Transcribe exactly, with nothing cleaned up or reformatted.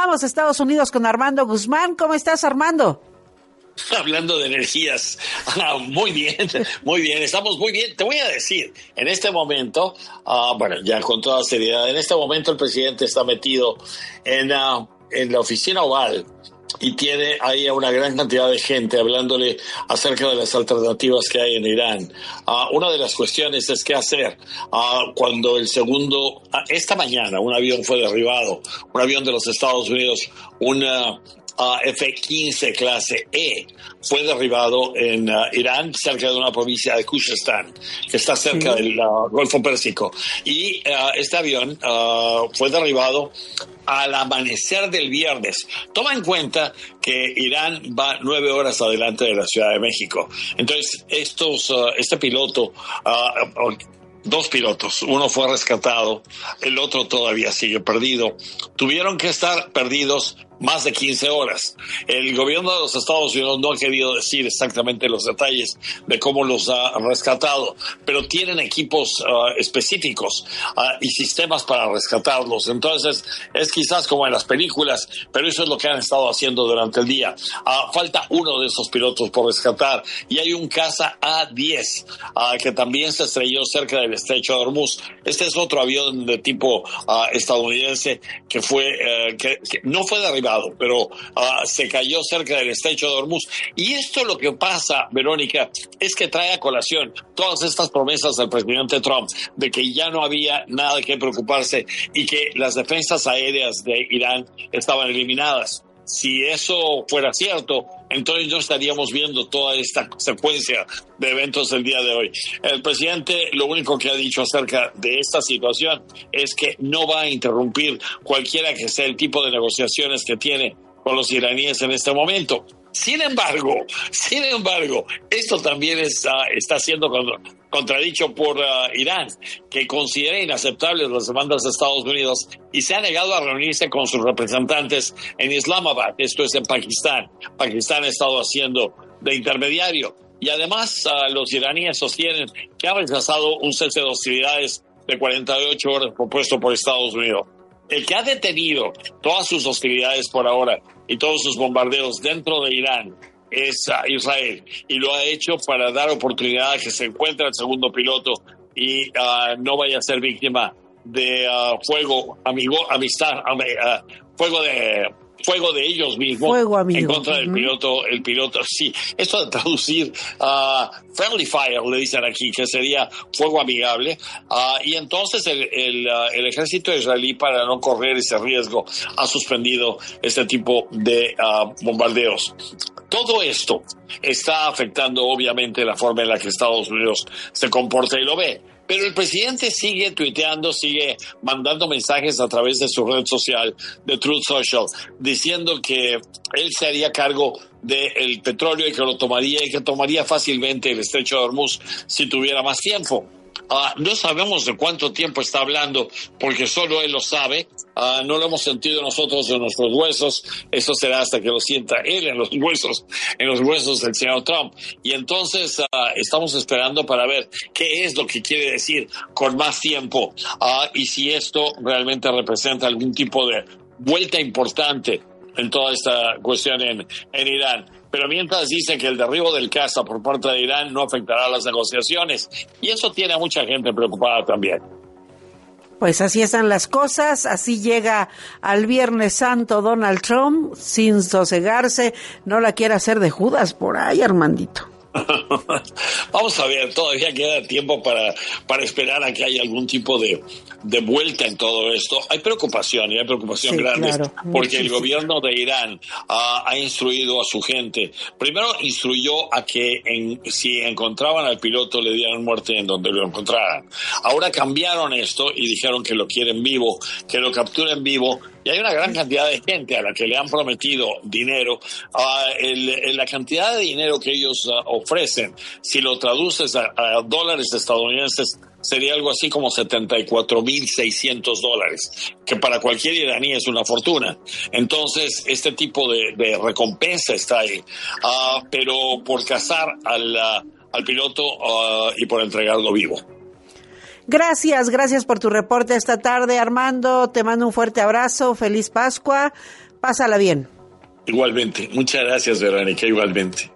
Vamos a Estados Unidos con Armando Guzmán. ¿Cómo estás, Armando? Hablando de energías, ah, muy bien, muy bien, estamos muy bien. Te voy a decir, en este momento, uh, bueno, ya con toda seriedad, en este momento el presidente está metido en, uh, en la oficina oval y tiene ahí a una gran cantidad de gente hablándole acerca de las alternativas que hay en Irán. Uh, una de las cuestiones es qué hacer uh, cuando el segundo, uh, esta mañana un avión fue derribado, un avión de los Estados Unidos, una Uh, F quince clase E, fue derribado en uh, Irán, cerca de una provincia de Khuzestan, que está cerca sí. del uh, Golfo Pérsico. Y uh, este avión uh, fue derribado al amanecer del viernes. Toma en cuenta que Irán va nueve horas adelante de la Ciudad de México. Entonces, estos, uh, este piloto... Uh, Dos pilotos, uno fue rescatado, el otro todavía sigue perdido. Tuvieron que estar perdidos más de quince horas. El gobierno de los Estados Unidos no ha querido decir exactamente los detalles de cómo los ha rescatado, pero tienen equipos uh, específicos uh, y sistemas para rescatarlos. Entonces, es quizás como en las películas, pero eso es lo que han estado haciendo durante el día. Uh, falta uno de esos pilotos por rescatar y hay un caza A diez uh, que también se estrelló cerca del estrecho de Hormuz. Este es otro avión de tipo uh, estadounidense que fue uh, que, que no fue derribado, pero uh, se cayó cerca del estrecho de Hormuz. Y esto lo que pasa, Verónica, es que trae a colación todas estas promesas del presidente Trump de que ya no había nada de qué preocuparse y que las defensas aéreas de Irán estaban eliminadas. Si eso fuera cierto, entonces no estaríamos viendo toda esta secuencia de eventos del día de hoy. El presidente lo único que ha dicho acerca de esta situación es que no va a interrumpir cualquiera que sea el tipo de negociaciones que tiene con los iraníes en este momento. Sin embargo, sin embargo, esto también está, está siendo contradicho por uh, Irán, que considera inaceptables las demandas de Estados Unidos y se ha negado a reunirse con sus representantes en Islamabad, esto es en Pakistán. Pakistán ha estado haciendo de intermediario y además uh, los iraníes sostienen que ha rechazado un cese de hostilidades de cuarenta y ocho horas propuesto por Estados Unidos. El que ha detenido todas sus hostilidades por ahora y todos sus bombardeos dentro de Irán es uh, Israel, y lo ha hecho para dar oportunidad a que se encuentre el segundo piloto y uh, no vaya a ser víctima de uh, fuego amigo, amistad, uh, fuego de fuego de ellos mismos en contra del uh-huh. piloto, el piloto, sí, esto de traducir uh, friendly fire, le dicen aquí, que sería fuego amigable, uh, y entonces el, el, uh, el ejército israelí, para no correr ese riesgo, ha suspendido este tipo de uh, bombardeos. Todo esto está afectando obviamente la forma en la que Estados Unidos se comporta y lo ve. Pero el presidente sigue tuiteando, sigue mandando mensajes a través de su red social, de Truth Social, diciendo que él se haría cargo del petróleo y que lo tomaría y que tomaría fácilmente el estrecho de Hormuz si tuviera más tiempo. Uh, no sabemos de cuánto tiempo está hablando, porque solo él lo sabe. Uh, no lo hemos sentido nosotros en nuestros huesos. Eso será hasta que lo sienta él en los huesos, en los huesos del señor Trump. Y entonces uh, estamos esperando para ver qué es lo que quiere decir con más tiempo uh, y si esto realmente representa algún tipo de vuelta importante en toda esta cuestión en, en Irán. Pero mientras dice que el derribo del caza por parte de Irán no afectará a las negociaciones, y eso tiene a mucha gente preocupada también. Pues así están las cosas, así llega al Viernes Santo Donald Trump, sin sosegarse, no la quiere hacer de Judas por ahí, Armandito. Vamos a ver, todavía queda tiempo para, para esperar a que haya algún tipo de, de vuelta en todo esto. Hay preocupación, y hay preocupación sí, grande, claro, porque el gobierno de Irán uh, ha instruido a su gente. Primero instruyó a que en, si encontraban al piloto le dieran muerte en donde lo encontraran. Ahora cambiaron esto y dijeron que lo quieren vivo, que lo capturen vivo. Y hay una gran cantidad de gente a la que le han prometido dinero. Uh, el, el, la cantidad de dinero que ellos uh, ofrecen, si lo traduces a, a dólares estadounidenses, sería algo así como setenta y cuatro mil seiscientos dólares, que para cualquier iraní es una fortuna. Entonces, este tipo de, de recompensa está ahí. Uh, pero por cazar al, uh, al piloto uh, y por entregarlo vivo. Gracias, gracias por tu reporte esta tarde, Armando. Te mando un fuerte abrazo, feliz Pascua. Pásala bien. Igualmente. Muchas gracias, Verónica, igualmente.